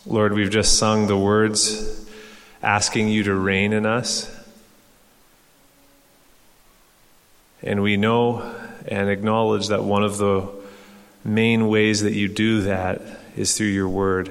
Lord, we've just sung the words asking you to reign in us. And we know and acknowledge that one of the main ways that you do that is through your word.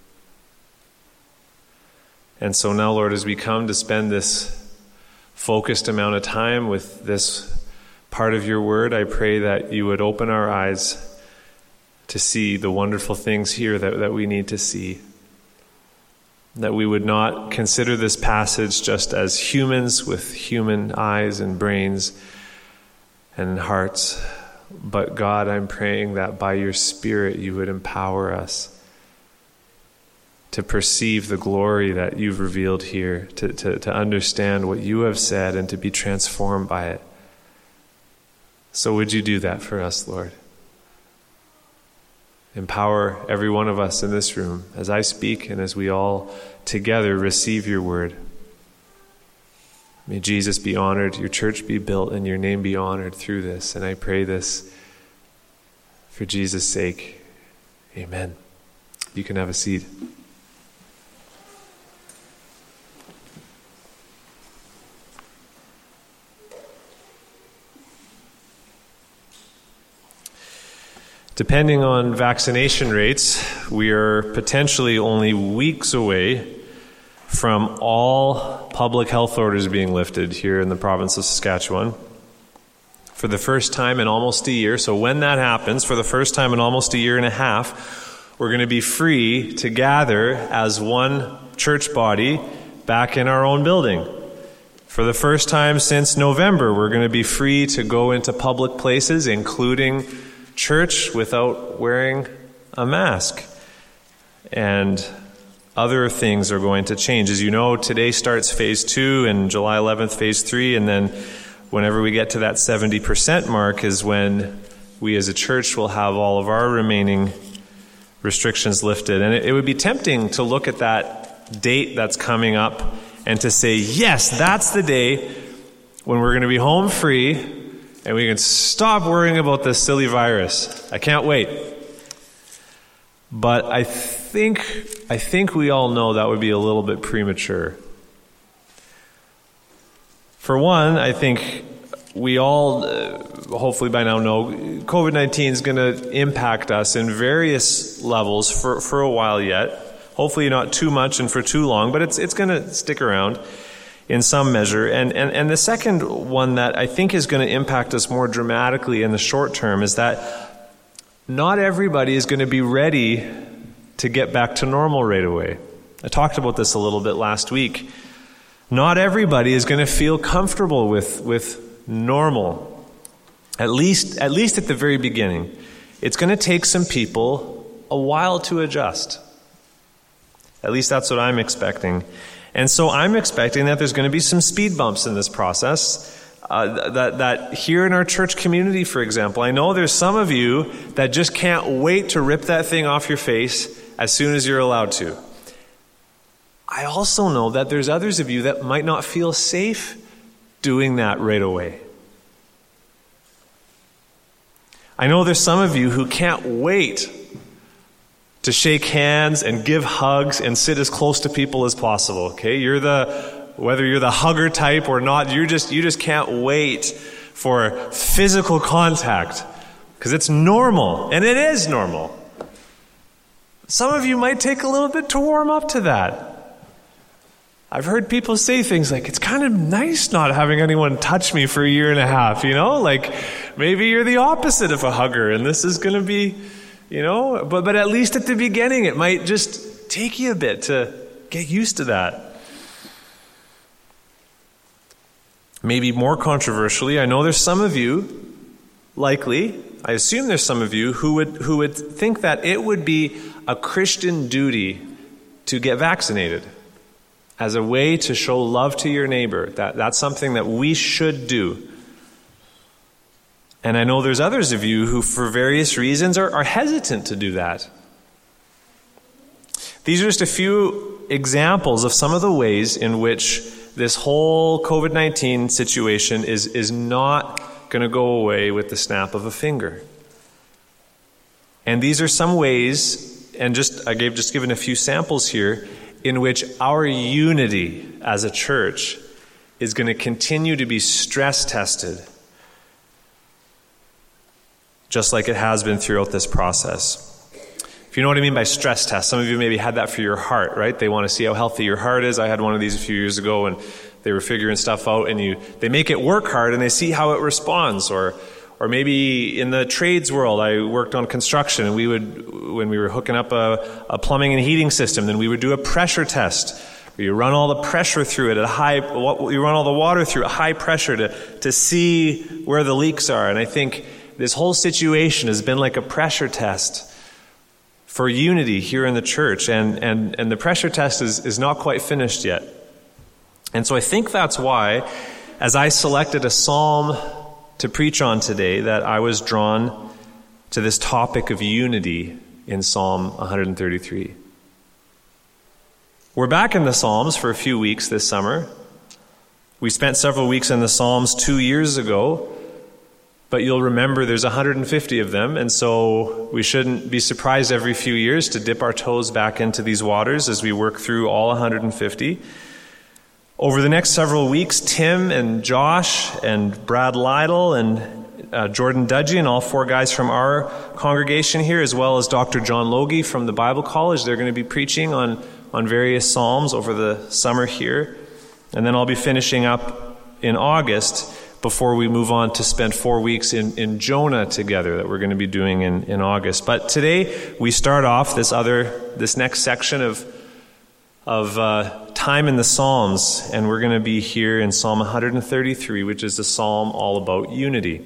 And so now, Lord, as we come to spend this focused amount of time with this part of your word, I pray that you would open our eyes to see the wonderful things here that we need to see. That we would not consider this passage just as humans with human eyes and brains and hearts. But God, I'm praying that by your Spirit you would empower us to perceive the glory that you've revealed here, to understand what you have said and to be transformed by it. So would you do that for us, Lord? Empower every one of us in this room as I speak and as we all together receive your word. May Jesus be honored, your church be built, and your name be honored through this. And I pray this for Jesus' sake. Amen. You can have a seat. Depending on vaccination rates, we are potentially only weeks away from all public health orders being lifted here in the province of Saskatchewan. For the first time in almost a year, so when that happens, for the first time in almost a year and a half, we're going to be free to gather as one church body back in our own building. For the first time since November, we're going to be free to go into public places, including church, without wearing a mask. And other things are going to change. As you know, today starts phase 2 and July 11th, phase 3. And then whenever we get to that 70% mark is when we as a church will have all of our remaining restrictions lifted. And it would be tempting to look at that date that's coming up and to say, yes, that's the day when we're going to be home free and we can stop worrying about this silly virus. I can't wait. But I think we all know that would be a little bit premature. For one, I think we all, hopefully by now know, COVID-19 is going to impact us in various levels for a while yet. Hopefully not too much and for too long, but it's going to stick around in some measure. And the second one that I think is going to impact us more dramatically in the short term is that not everybody is going to be ready to get back to normal right away. I talked about this a little bit last week. Not everybody is going to feel comfortable with normal, at least at the very beginning. It's going to take some people a while to adjust. At least that's what I'm expecting. And so I'm expecting that there's going to be some speed bumps in this process. That here in our church community, for example, I know there's some of you that just can't wait to rip that thing off your face as soon as you're allowed to. I also know that there's others of you that might not feel safe doing that right away. I know there's some of you who can't wait to shake hands and give hugs and sit as close to people as possible. Okay, whether you're the hugger type or not, you just can't wait for physical contact because it's normal, and it is normal. Some of you might take a little bit to warm up to that. I've heard people say things like, it's kind of nice not having anyone touch me for a year and a half, like maybe you're the opposite of a hugger and this is going to be, but at least at the beginning it might just take you a bit to get used to that. Maybe more controversially, I know there's some of you, likely, I assume there's some of you who would think that it would be a Christian duty to get vaccinated as a way to show love to your neighbor. That's something that we should do. And I know there's others of you who, for various reasons, are hesitant to do that. These are just a few examples of some of the ways in which this whole COVID-19 situation is not going to go away with the snap of a finger. And these are some ways and just given a few samples here, in which our unity as a church is going to continue to be stress tested, just like it has been throughout this process. If you know what I mean by stress test, some of you maybe had that for your heart, right? They want to see how healthy your heart is. I had one of these a few years ago, and they were figuring stuff out, and they make it work hard, and they see how it responds. Or maybe in the trades world, I worked on construction, and when we were hooking up a plumbing and heating system, then we would do a pressure test, where you run all the pressure through it you run all the water through at high pressure to see where the leaks are. And I think this whole situation has been like a pressure test for unity here in the church, and the pressure test is not quite finished yet. And so I think that's why, as I selected a psalm to preach on today, that I was drawn to this topic of unity in Psalm 133. We're back in the Psalms for a few weeks this summer. We spent several weeks in the Psalms 2 years ago, but you'll remember there's 150 of them, and so we shouldn't be surprised every few years to dip our toes back into these waters as we work through all 150. Over the next several weeks, Tim and Josh and Brad Lytle and Jordan Dudgy and all 4 guys from our congregation here, as well as Dr. John Logie from the Bible College, they're going to be preaching on various psalms over the summer here. And then I'll be finishing up in August before we move on to spend 4 weeks in Jonah together that we're going to be doing in August. But today we start off this next section of time in the Psalms, and we're going to be here in Psalm 133, which is a psalm all about unity.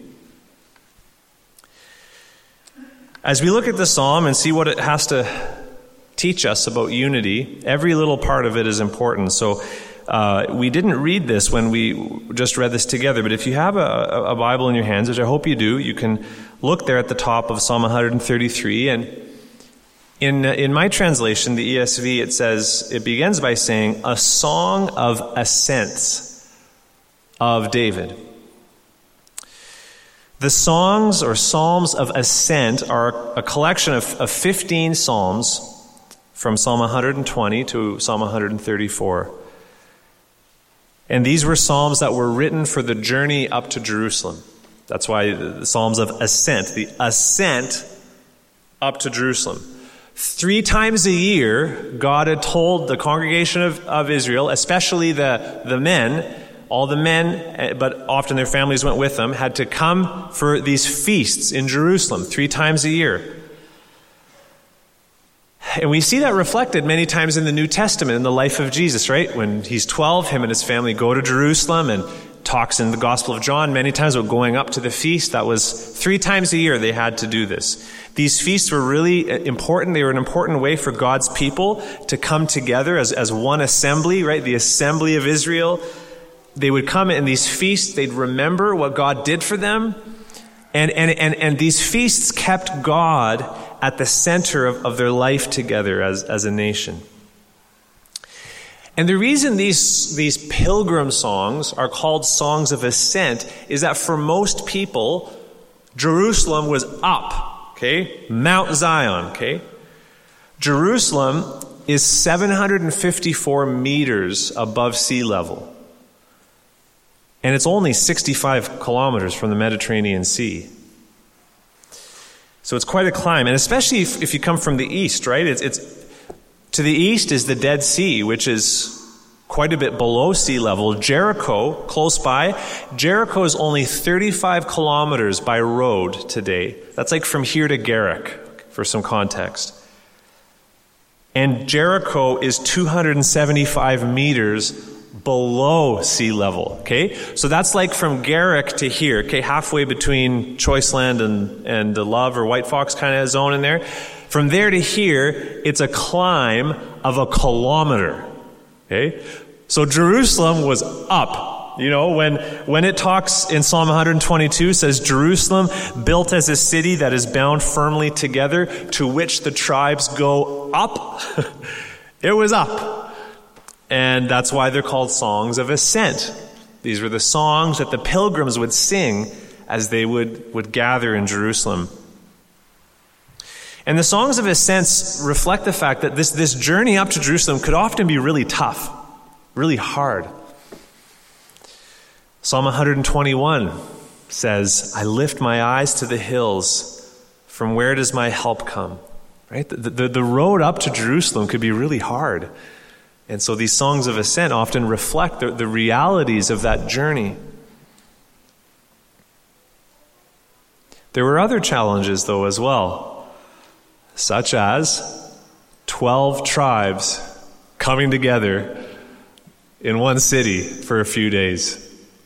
As we look at the psalm and see what it has to teach us about unity, every little part of it is important. So we didn't read this when we just read this together, but if you have a Bible in your hands, which I hope you do, you can look there at the top of Psalm 133. And in my translation, the ESV, it begins by saying, a song of ascents of David. The songs or psalms of ascent are a collection of 15 psalms from Psalm 120 to Psalm 134. And these were psalms that were written for the journey up to Jerusalem. That's why the psalms of ascent, the ascent up to Jerusalem. 3 times a year, God had told the congregation of Israel, especially the men, all the men, but often their families went with them, had to come for these feasts in Jerusalem 3 times a year. And we see that reflected many times in the New Testament, in the life of Jesus, right? When he's 12, him and his family go to Jerusalem, and talks in the Gospel of John many times about going up to the feast. That was 3 times a year they had to do this. These feasts were really important. They were an important way for God's people to come together as one assembly, right? The assembly of Israel. They would come in these feasts. They'd remember what God did for them. And these feasts kept God at the center of their life together as a nation. And the reason these pilgrim songs are called songs of ascent is that for most people, Jerusalem was up, okay? Mount Zion, okay? Jerusalem is 754 meters above sea level. And it's only 65 kilometers from the Mediterranean Sea. So it's quite a climb. And especially if you come from the east, right? It's to the east is the Dead Sea, which is quite a bit below sea level. Jericho, close by. Jericho is only 35 kilometers by road today. That's like from here to Garrick, for some context. And Jericho is 275 meters below sea level, okay? So that's like from Garrick to here, okay? Halfway between Choiceland and the Love or White Fox kind of zone in there. From there to here, it's a climb of a kilometer, okay? So Jerusalem was up. You know, when it talks in Psalm 122, says, Jerusalem built as a city that is bound firmly together, to which the tribes go up. It was up. And that's why they're called songs of ascent. These were the songs that the pilgrims would sing as they would gather in Jerusalem. And the songs of ascents reflect the fact that this journey up to Jerusalem could often be really tough, really hard. Psalm 121 says, I lift my eyes to the hills. From where does my help come? Right? The road up to Jerusalem could be really hard. And so these songs of ascent often reflect the realities of that journey. There were other challenges, though, as well, such as 12 tribes coming together in one city for a few days.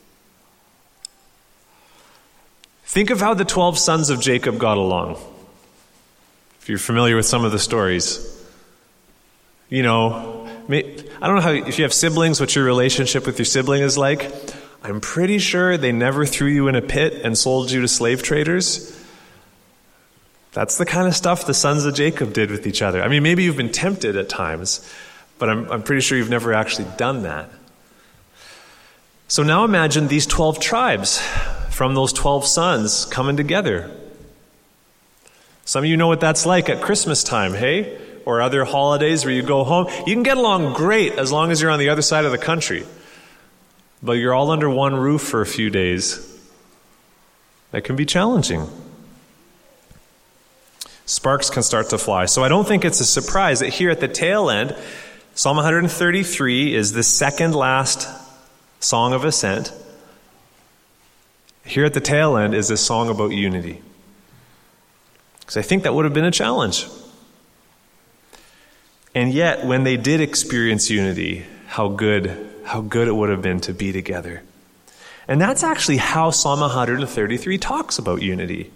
Think of how the 12 sons of Jacob got along. If you're familiar with some of the stories. You know, I don't know if you have siblings, what your relationship with your sibling is like. I'm pretty sure they never threw you in a pit and sold you to slave traders. That's the kind of stuff the sons of Jacob did with each other. I mean, maybe you've been tempted at times, but I'm pretty sure you've never actually done that. So now imagine these 12 tribes from those 12 sons coming together. Some of you know what that's like at Christmas time, hey? Or other holidays where you go home. You can get along great as long as you're on the other side of the country. But you're all under one roof for a few days. That can be challenging. Sparks can start to fly. So I don't think it's a surprise that here at the tail end, Psalm 133 is the second last song of ascent. Here at the tail end is a song about unity. Because I think that would have been a challenge. And yet, when they did experience unity, how good it would have been to be together. And that's actually how Psalm 133 talks about unity.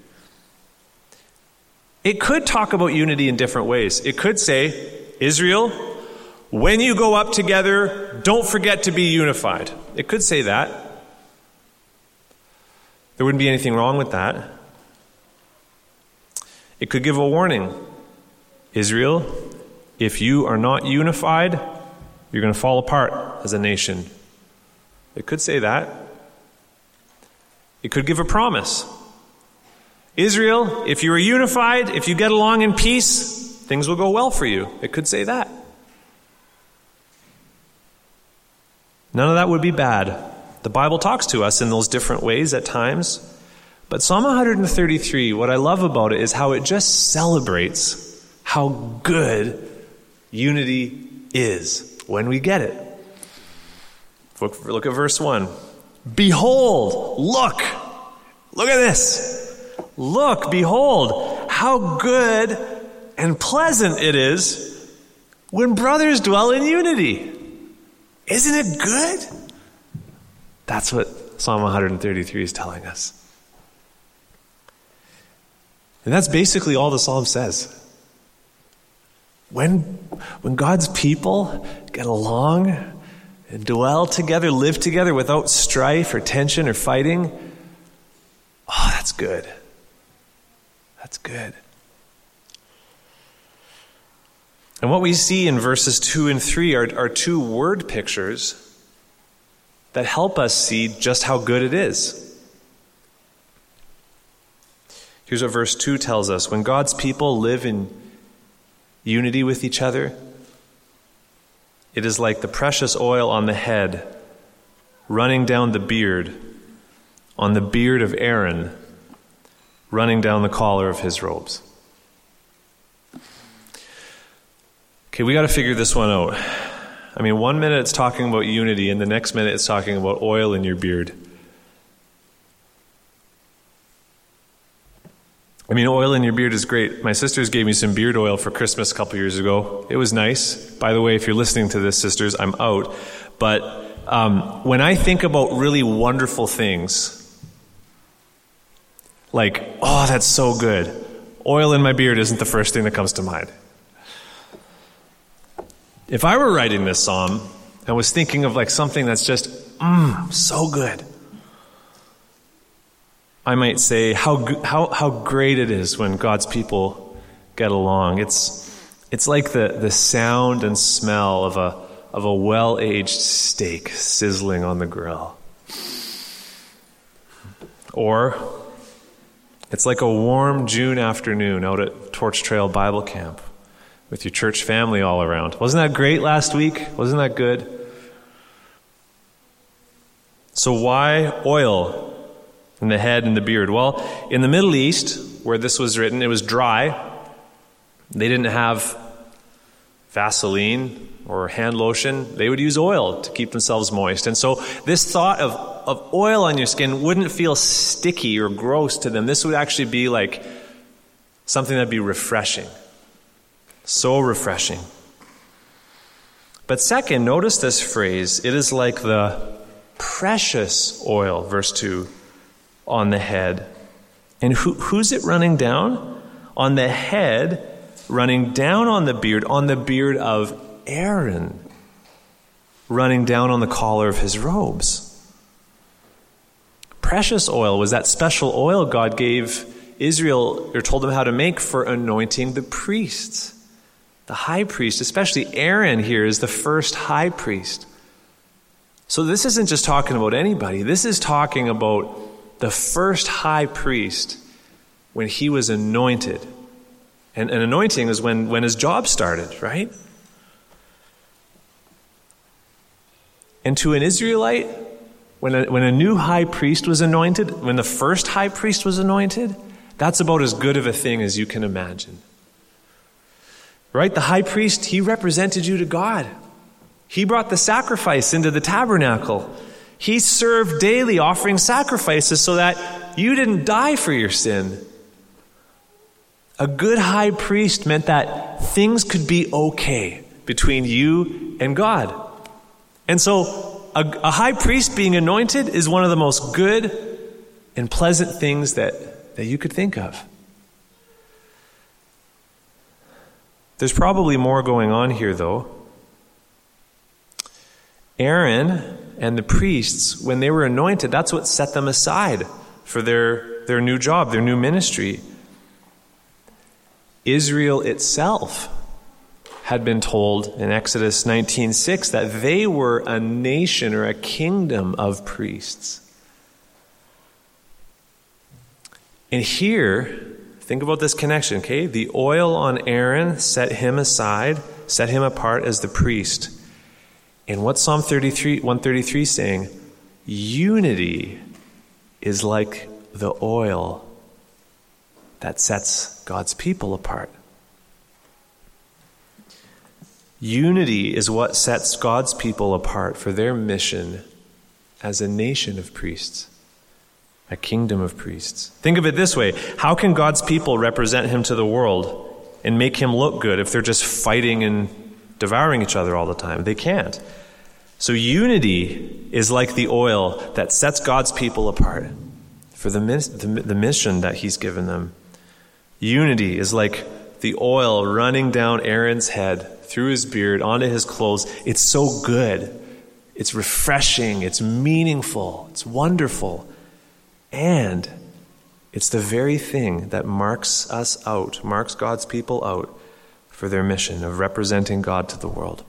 It could talk about unity in different ways. It could say, Israel, when you go up together, don't forget to be unified. It could say that. There wouldn't be anything wrong with that. It could give a warning. Israel, if you are not unified, you're going to fall apart as a nation. It could say that. It could give a promise. Israel, if you are unified, if you get along in peace, things will go well for you. It could say that. None of that would be bad. The Bible talks to us in those different ways at times. But Psalm 133, what I love about it is how it just celebrates how good unity is when we get it. Look at verse 1. Behold, look at this. Look, behold, how good and pleasant it is when brothers dwell in unity. Isn't it good? That's what Psalm 133 is telling us. And that's basically all the psalm says. When God's people get along and dwell together, live together without strife or tension or fighting, oh, that's good. That's good. And what we see in verses 2 and 3 are two word pictures that help us see just how good it is. Here's what verse 2 tells us. When God's people live in unity with each other, it is like the precious oil on the head running down the beard, on the beard of Aaron, running down the collar of his robes. Okay, we got to figure this one out. I mean, 1 minute it's talking about unity, and the next minute it's talking about oil in your beard. I mean, oil in your beard is great. My sisters gave me some beard oil for Christmas a couple years ago. It was nice. By the way, if you're listening to this, sisters, I'm out. But when I think about really wonderful things, like, oh, that's so good, oil in my beard isn't the first thing that comes to mind. If I were writing this psalm and was thinking of like something that's just, so good, I might say how great it is when God's people get along. It's like the sound and smell of a well-aged steak sizzling on the grill. Or It's like a warm June afternoon out at Torch Trail Bible Camp with your church family all around. Wasn't that great last week? Wasn't that good? So why oil in the head and the beard? Well, in the Middle East, where this was written, it was dry. They didn't have Vaseline or hand lotion. They would use oil to keep themselves moist. And so this thought of oil on your skin wouldn't feel sticky or gross to them. This would actually be like something that'd be refreshing. So refreshing. But second, notice this phrase. It is like the precious oil, verse 2, on the head. And who's it running down? On the head, running down on the beard of Aaron, running down on the collar of his robes. Precious oil was that special oil God gave Israel, or told them how to make for anointing the priests. The high priest, especially Aaron here, is the first high priest. So this isn't just talking about anybody. This is talking about the first high priest when he was anointed. And anointing is when his job started, right? And to an Israelite, when a new high priest was anointed, when the first high priest was anointed, that's about as good of a thing as you can imagine. Right? The high priest, he represented you to God. He brought the sacrifice into the tabernacle. He served daily, offering sacrifices so that you didn't die for your sin. A good high priest meant that things could be okay between you and God. And so a high priest being anointed is one of the most good and pleasant things that you could think of. There's probably more going on here, though. Aaron and the priests, when they were anointed, that's what set them aside for their new job, their new ministry. Israel itself had been told in Exodus 19:6 that they were a nation or a kingdom of priests. And here, think about this connection, okay? The oil on Aaron set him aside, set him apart as the priest. And what's Psalm 133 saying? Unity is like the oil that sets God's people apart. Unity is what sets God's people apart for their mission as a nation of priests, a kingdom of priests. Think of it this way. How can God's people represent him to the world and make him look good if they're just fighting and devouring each other all the time? They can't. So unity is like the oil that sets God's people apart for the mission that he's given them. Unity is like the oil running down Aaron's head, through his beard, onto his clothes. It's so good. It's refreshing. It's meaningful. It's wonderful. And it's the very thing that marks us out, marks God's people out for their mission of representing God to the world.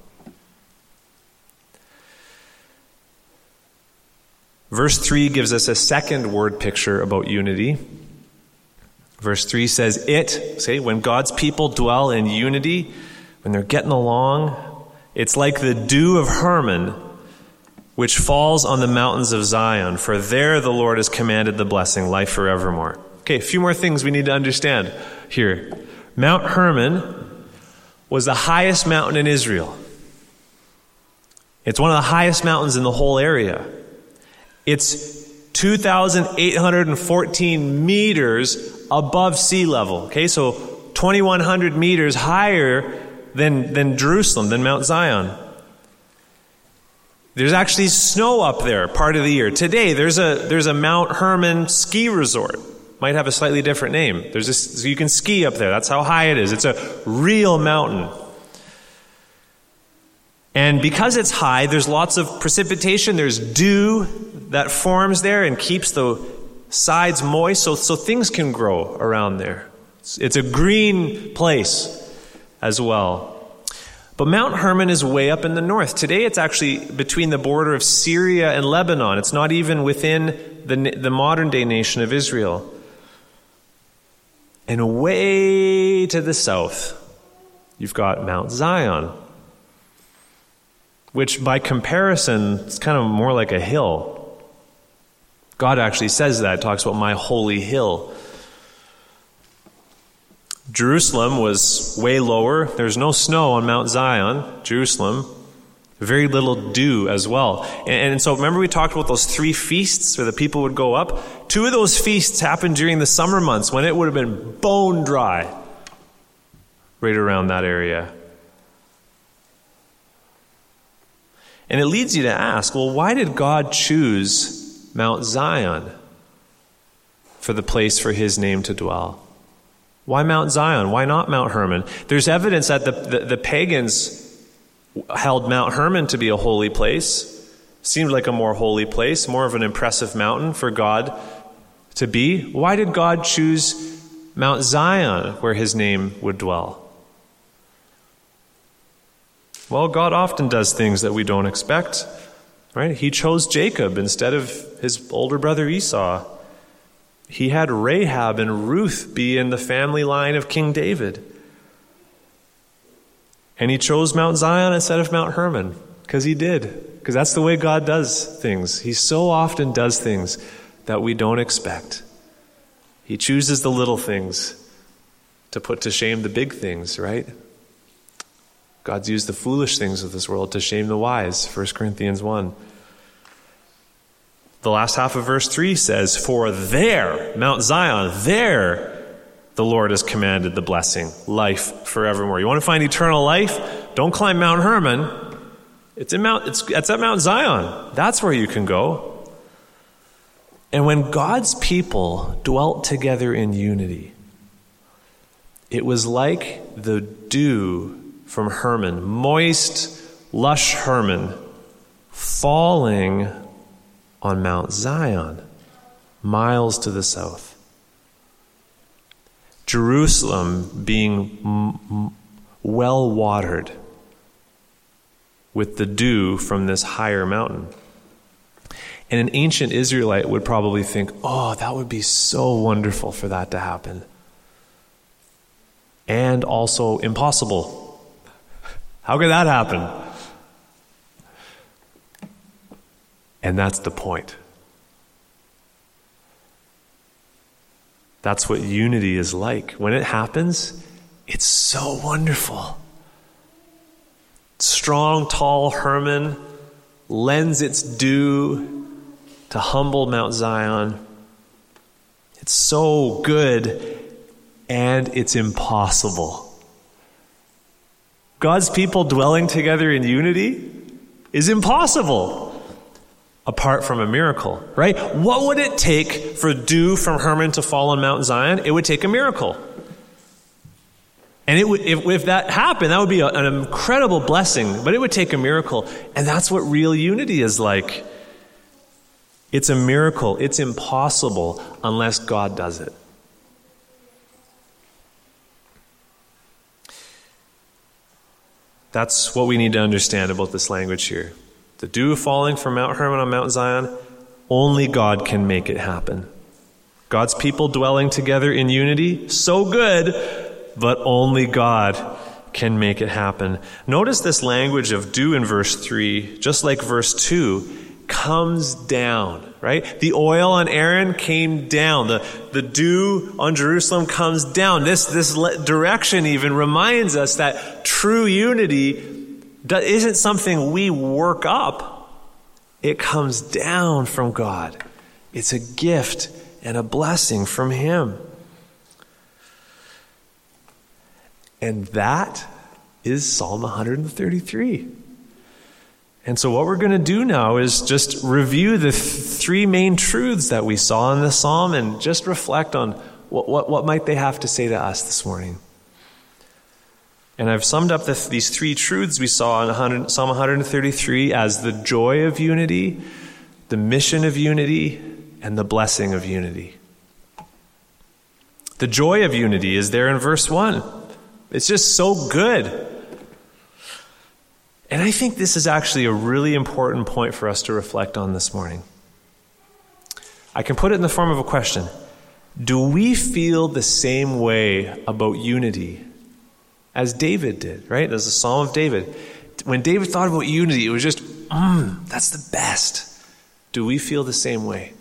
Verse 3 gives us a second word picture about unity. Verse 3 says, when God's people dwell in unity, when they're getting along, it's like the dew of Hermon, which falls on the mountains of Zion, for there the Lord has commanded the blessing, life forevermore. Okay, a few more things we need to understand here. Mount Hermon was the highest mountain in Israel. It's one of the highest mountains in the whole area. It's 2,814 meters above sea level. Okay, so 2,100 meters higher than Jerusalem, than Mount Zion. There's actually snow up there part of the year. Today, there's a Mount Hermon ski resort. Might have a slightly different name. So you can ski up there. That's how high it is. It's a real mountain. And because it's high, there's lots of precipitation. There's dew that forms there and keeps the sides moist, so things can grow around there. It's a green place as well. But Mount Hermon is way up in the north. Today it's actually between the border of Syria and Lebanon. It's not even within the modern day nation of Israel. And way to the south, you've got Mount Zion, which by comparison is kind of more like a hill. God actually says that, talks about my holy hill. Jerusalem was way lower. There's no snow on Mount Zion, Jerusalem. Very little dew as well. And so remember we talked about those 3 feasts where the people would go up? 2 of those feasts happened during the summer months when it would have been bone dry right around that area. And it leads you to ask, well, why did God choose Mount Zion for the place for his name to dwell? Why Mount Zion? Why not Mount Hermon? There's evidence that the pagans held Mount Hermon to be a holy place. Seemed like a more holy place, more of an impressive mountain for God to be. Why did God choose Mount Zion where his name would dwell? Well, God often does things that we don't expect, right? He chose Jacob instead of his older brother Esau. He had Rahab and Ruth be in the family line of King David. And he chose Mount Zion instead of Mount Hermon, because he did. Because that's the way God does things. He so often does things that we don't expect. He chooses the little things to put to shame the big things, right? God's used the foolish things of this world to shame the wise, 1 Corinthians 1. The last half of verse 3 says, for there, Mount Zion, there the Lord has commanded the blessing, life forevermore. You want to find eternal life? Don't climb Mount Hermon. It's at Mount Zion. That's where you can go. And when God's people dwelt together in unity, it was like the dew from Hermon, moist, lush Hermon, falling on Mount Zion, miles to the south. Jerusalem being well watered with the dew from this higher mountain. And an ancient Israelite would probably think, oh, that would be so wonderful for that to happen. And also impossible. How could that happen? And that's the point. That's what unity is like. When it happens, it's so wonderful. Strong, tall Hermon lends its due to humble Mount Zion. It's so good, and it's impossible. God's people dwelling together in unity is impossible apart from a miracle, right? What would it take for dew from Hermon to fall on Mount Zion? It would take a miracle. And it would, if that happened, that would be an incredible blessing, but it would take a miracle. And that's what real unity is like. It's a miracle. It's impossible unless God does it. That's what we need to understand about this language here. The dew falling from Mount Hermon on Mount Zion, only God can make it happen. God's people dwelling together in unity, so good, but only God can make it happen. Notice this language of dew in verse 3, just like verse 2, comes down, right? The oil on Aaron came down. The dew on Jerusalem comes down. This direction even reminds us that true unity isn't something we work up. It comes down from God. It's a gift and a blessing from Him. And that is Psalm 133. And so what we're going to do now is just review the 3 main truths that we saw in this psalm and just reflect on what might they have to say to us this morning. And I've summed up these 3 truths we saw in Psalm 133 as the joy of unity, the mission of unity, and the blessing of unity. The joy of unity is there in verse 1. It's just so good. And I think this is actually a really important point for us to reflect on this morning. I can put it in the form of a question. Do we feel the same way about unity as David did, right? As the Psalm of David. When David thought about unity, it was just, that's the best. Do we feel the same way?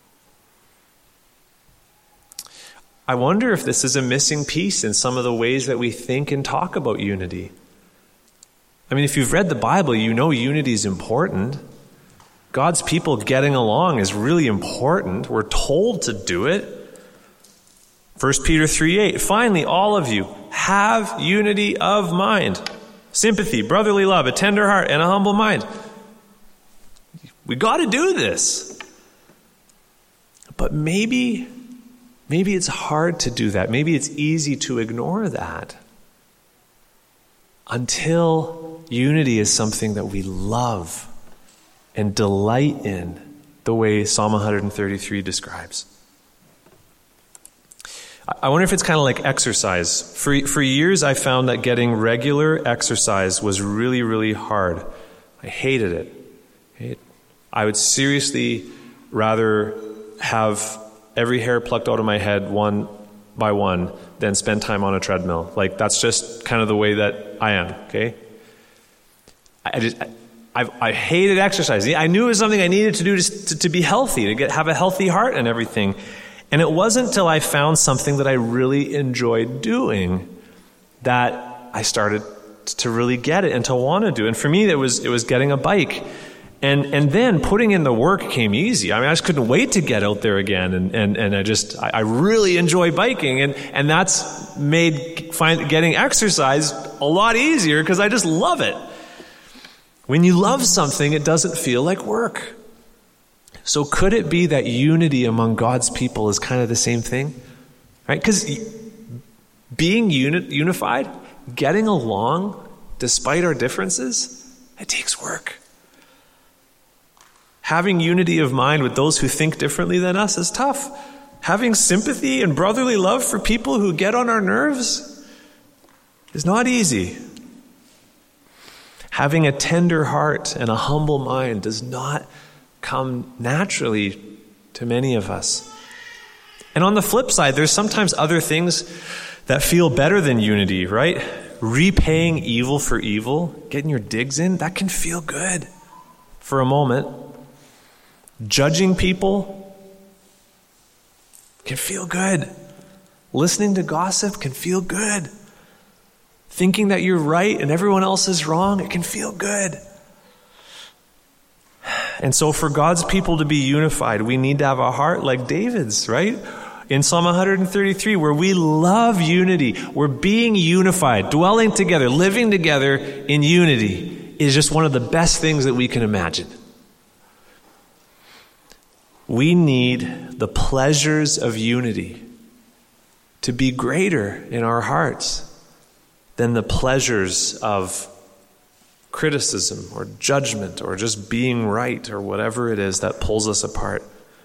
I wonder if this is a missing piece in some of the ways that we think and talk about unity. I mean, if you've read the Bible, you know unity is important. God's people getting along is really important. We're told to do it. 1 Peter 3:8, finally, all of you have unity of mind, sympathy, brotherly love, a tender heart, and a humble mind. We got to do this. But maybe it's hard to do that. Maybe it's easy to ignore that until unity is something that we love and delight in, the way Psalm 133 describes. I wonder if it's kind of like exercise. For years, I found that getting regular exercise was really, really hard. I hated it. I would seriously rather have every hair plucked out of my head one by one than spend time on a treadmill. Like, that's just kind of the way that I am, okay? I hated exercise. I knew it was something I needed to do to be healthy, to have a healthy heart and everything. And it wasn't until I found something that I really enjoyed doing that I started to really get it and to want to do it. And for me, it was getting a bike. And then putting in the work came easy. I mean, I just couldn't wait to get out there again. And I really enjoy biking. And that's made getting exercise a lot easier because I just love it. When you love something, it doesn't feel like work. So could it be that unity among God's people is kind of the same thing? Right? Because being unified, getting along despite our differences, it takes work. Having unity of mind with those who think differently than us is tough. Having sympathy and brotherly love for people who get on our nerves is not easy. Having a tender heart and a humble mind does not come naturally to many of us. And on the flip side, there's sometimes other things that feel better than unity, right? Repaying evil for evil, getting your digs in, that can feel good for a moment. Judging people can feel good. Listening to gossip can feel good. Thinking that you're right and everyone else is wrong, it can feel good. And so for God's people to be unified, we need to have a heart like David's, right? In Psalm 133, where we love unity, we're being unified, dwelling together, living together in unity is just one of the best things that we can imagine. We need the pleasures of unity to be greater in our hearts than the pleasures of criticism or judgment or just being right or whatever it is that pulls us apart.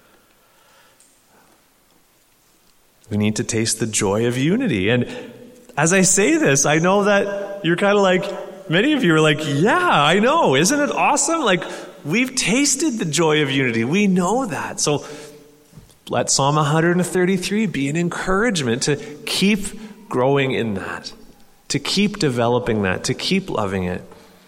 We need to taste the joy of unity. And as I say this, I know that you're kind of like, many of you are like, yeah, I know. Isn't it awesome? Like, we've tasted the joy of unity. We know that. So let Psalm 133 be an encouragement to keep growing in that, to keep developing that, to keep loving it.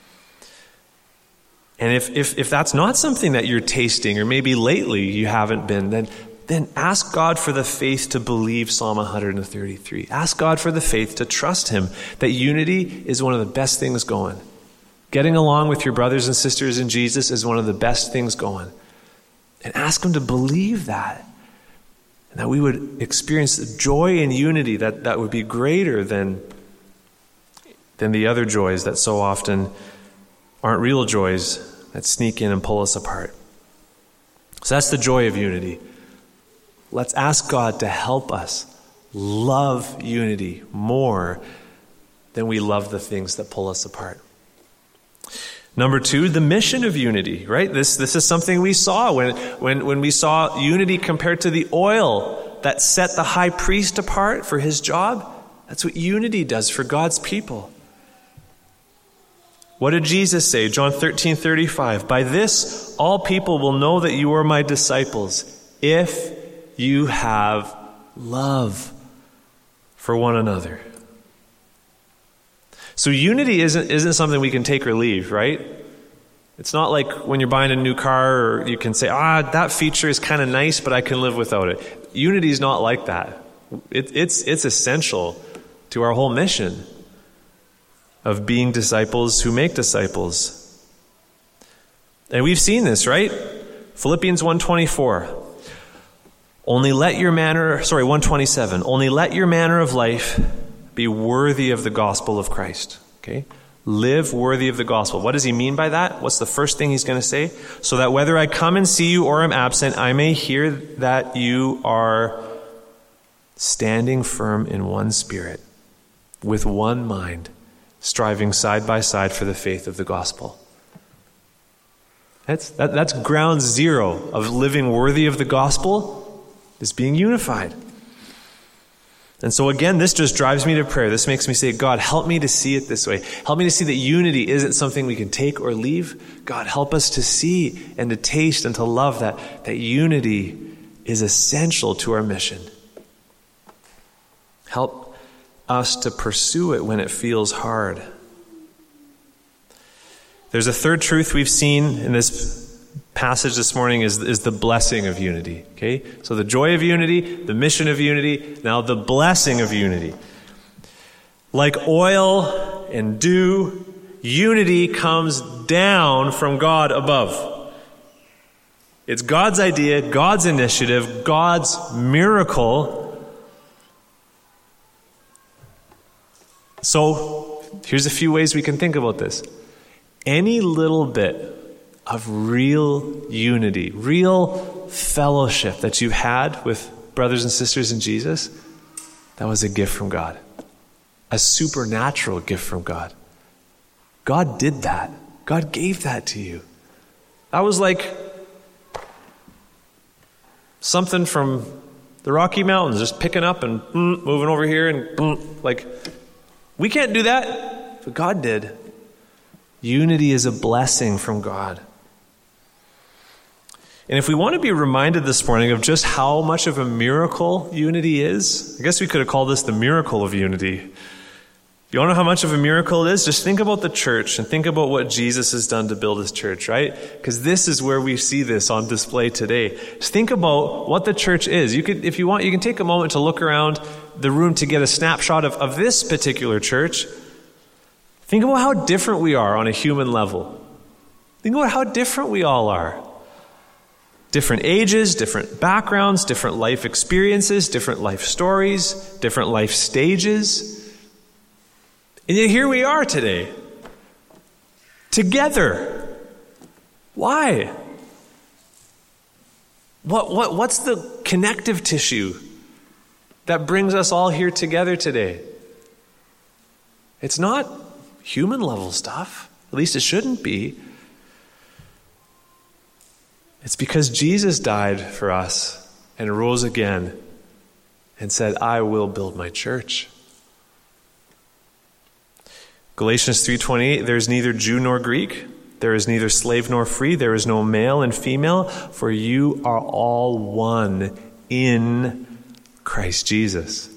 And if that's not something that you're tasting, or maybe lately you haven't been, then ask God for the faith to believe Psalm 133. Ask God for the faith to trust Him that unity is one of the best things going. Getting along with your brothers and sisters in Jesus is one of the best things going. And ask Him to believe that. And that we would experience the joy in unity that would be greater than the other joys that so often aren't real joys that sneak in and pull us apart. So that's the joy of unity. Let's ask God to help us love unity more than we love the things that pull us apart. Number 2, the mission of unity, right? This is something we saw when we saw unity compared to the oil that set the high priest apart for his job. That's what unity does for God's people. What did Jesus say? John 13:35. By this, all people will know that you are my disciples, if you have love for one another. So unity isn't something we can take or leave, right? It's not like when you're buying a new car, or you can say, that feature is kind of nice, but I can live without it. Unity is not like that. It's essential to our whole mission of being disciples who make disciples. And we've seen this, right? Philippians 1:24. 1:27. Only let your manner of life be worthy of the gospel of Christ. Okay? Live worthy of the gospel. What does he mean by that? What's the first thing he's going to say? So that whether I come and see you or am absent, I may hear that you are standing firm in one spirit, with one mind, striving side by side for the faith of the gospel. That's ground zero of living worthy of the gospel, is being unified. And so again, this just drives me to prayer. This makes me say, God, help me to see it this way. Help me to see that unity isn't something we can take or leave. God, help us to see and to taste and to love that unity is essential to our mission. Help us to pursue it when it feels hard. There's a third truth we've seen in this passage this morning is the blessing of unity. Okay? So the joy of unity, the mission of unity, now the blessing of unity. Like oil and dew, unity comes down from God above. It's God's idea, God's initiative, God's miracle. So here's a few ways we can think about this. Any little bit of real unity, real fellowship that you've had with brothers and sisters in Jesus, that was a gift from God. A supernatural gift from God. God did that. God gave that to you. That was like something from the Rocky Mountains, just picking up and moving over here and like, we can't do that, but God did. Unity is a blessing from God. And if we want to be reminded this morning of just how much of a miracle unity is, I guess we could have called this the miracle of unity. You want to know how much of a miracle it is? Just think about the church and think about what Jesus has done to build his church, right? Because this is where we see this on display today. Just think about what the church is. You could, if you want, you can take a moment to look around the room to get a snapshot of this particular church. Think about how different we are on a human level. Think about how different we all are. Different ages, different backgrounds, different life experiences, different life stories, different life stages. And yet here we are today. Together. Why? What's the connective tissue that brings us all here together today? It's not human level stuff. At least it shouldn't be. It's because Jesus died for us and rose again and said, I will build my church. Galatians 3:28, there is neither Jew nor Greek, there is neither slave nor free, there is no male and female, for you are all one in Christ Jesus.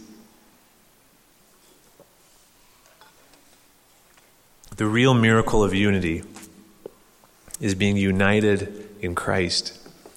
The real miracle of unity is being united in Christ.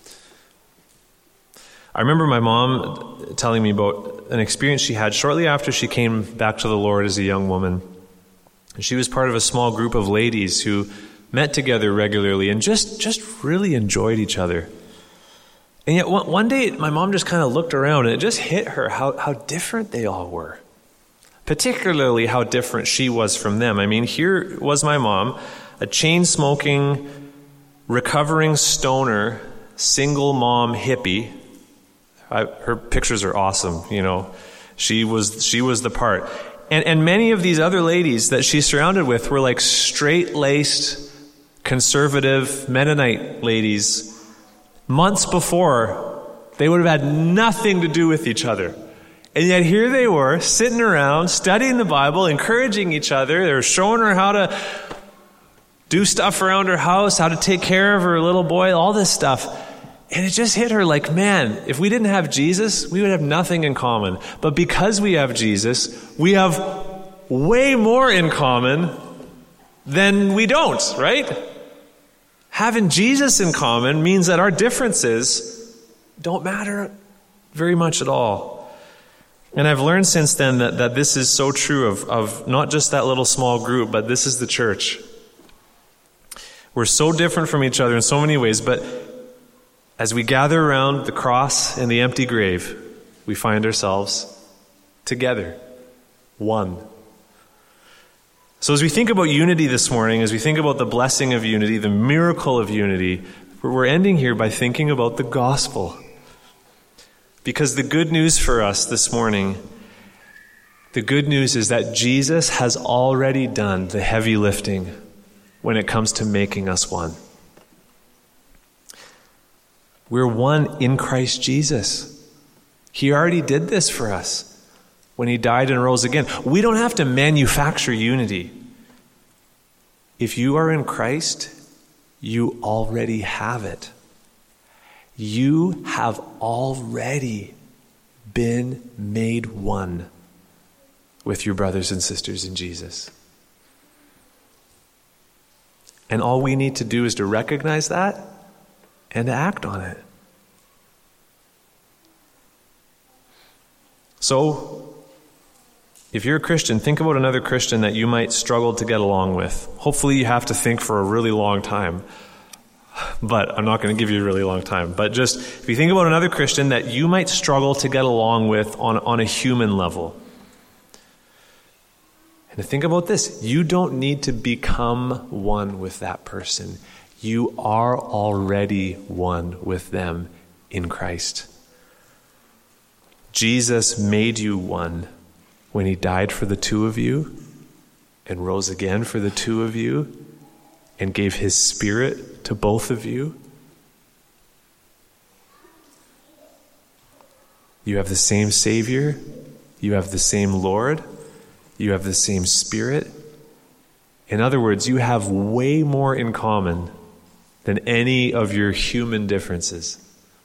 I remember my mom telling me about an experience she had shortly after she came back to the Lord as a young woman. She was part of a small group of ladies who met together regularly and just really enjoyed each other. And yet one day my mom just kind of looked around and it just hit her how different they all were. Particularly how different she was from them. I mean, here was my mom, a chain-smoking, recovering stoner, single mom hippie. Her pictures are awesome, you know. She was the part. And many of these other ladies that she's surrounded with were like straight-laced, conservative Mennonite ladies. Months before, they would have had nothing to do with each other. And yet here they were, sitting around, studying the Bible, encouraging each other. They were showing her how to do stuff around her house, how to take care of her little boy, all this stuff. And it just hit her like, man, if we didn't have Jesus, we would have nothing in common. But because we have Jesus, we have way more in common than we don't, right? Having Jesus in common means that our differences don't matter very much at all. And I've learned since then that this is so true of not just that little small group, but this is the church. We're so different from each other in so many ways, but as we gather around the cross and the empty grave, we find ourselves together, one. So as we think about unity this morning, as we think about the blessing of unity, the miracle of unity, we're ending here by thinking about the gospel. Because the good news for us this morning, the good news is that Jesus has already done the heavy lifting when it comes to making us one. We're one in Christ Jesus. He already did this for us when he died and rose again. We don't have to manufacture unity. If you are in Christ, you already have it. You have already been made one with your brothers and sisters in Jesus. And all we need to do is to recognize that and to act on it. So, if you're a Christian, think about another Christian that you might struggle to get along with. Hopefully you have to think for a really long time. But I'm not going to give you a really long time. But just, if you think about another Christian that you might struggle to get along with on a human level. And to think about this, you don't need to become one with that person. You are already one with them in Christ. Jesus made you one when he died for the two of you and rose again for the two of you and gave his Spirit to both of you. You have the same Savior. You have the same Lord. You have the same Spirit. In other words, you have way more in common than any of your human differences.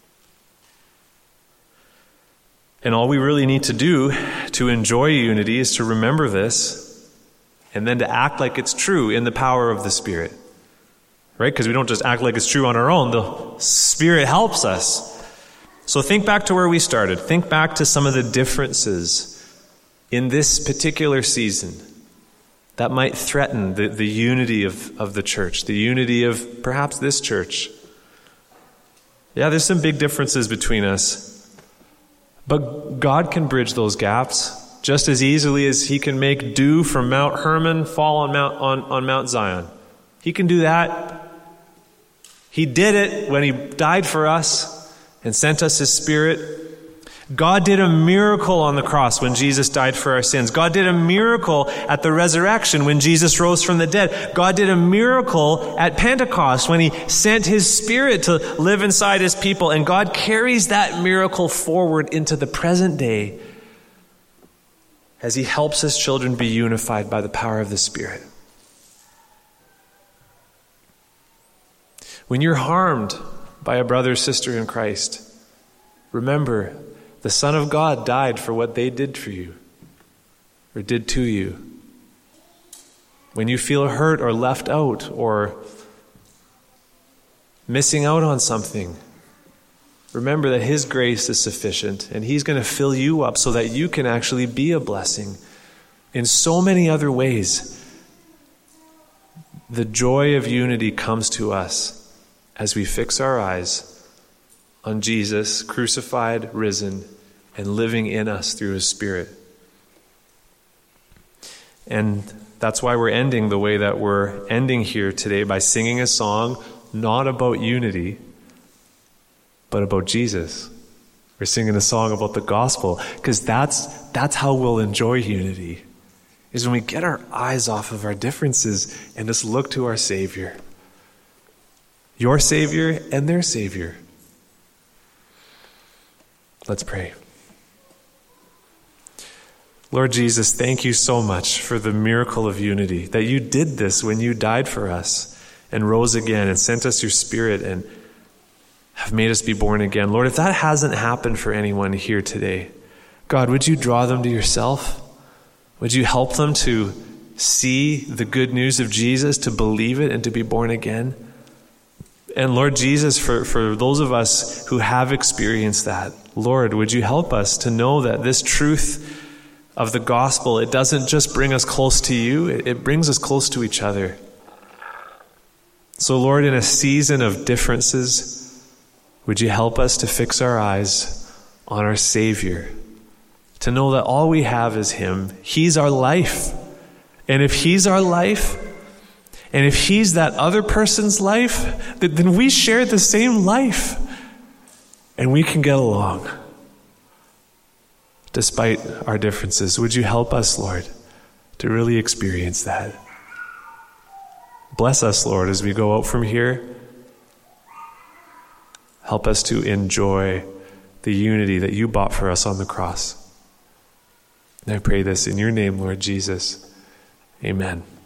And all we really need to do to enjoy unity is to remember this and then to act like it's true in the power of the Spirit. Right? Because we don't just act like it's true on our own. The Spirit helps us. So think back to where we started. Think back to some of the differences in this particular season that might threaten the unity of the church, the unity of perhaps this church. Yeah, there's some big differences between us. But God can bridge those gaps just as easily as he can make dew from Mount Hermon fall on Mount Zion. He can do that. He did it when he died for us and sent us his Spirit. God did a miracle on the cross when Jesus died for our sins. God did a miracle at the resurrection when Jesus rose from the dead. God did a miracle at Pentecost when he sent his Spirit to live inside his people. And God carries that miracle forward into the present day as he helps his children be unified by the power of the Spirit. When you're harmed by a brother or sister in Christ, remember, the Son of God died for what they did for you or did to you. When you feel hurt or left out or missing out on something, remember that his grace is sufficient and he's going to fill you up so that you can actually be a blessing in so many other ways. The joy of unity comes to us as we fix our eyes on Jesus, crucified, risen, and living in us through his Spirit. And that's why we're ending the way that we're ending here today by singing a song not about unity, but about Jesus. We're singing a song about the gospel, because that's how we'll enjoy unity, is when we get our eyes off of our differences and just look to our Savior. Your Savior and their Savior. Let's pray. Lord Jesus, thank you so much for the miracle of unity, that you did this when you died for us and rose again and sent us your Spirit and have have made us be born again. Lord, if that hasn't happened for anyone here today, God, would you draw them to yourself? Would you help them to see the good news of Jesus, to believe it, and to be born again? And Lord Jesus, for those of us who have experienced that, Lord, would you help us to know that this truth of the gospel, it doesn't just bring us close to you, it brings us close to each other. So Lord, in a season of differences, would you help us to fix our eyes on our Savior, to know that all we have is him. He's our life. And if he's our life, and if he's that other person's life, then we share the same life. And we can get along despite our differences. Would you help us, Lord, to really experience that? Bless us, Lord, as we go out from here. Help us to enjoy the unity that you bought for us on the cross. And I pray this in your name, Lord Jesus. Amen.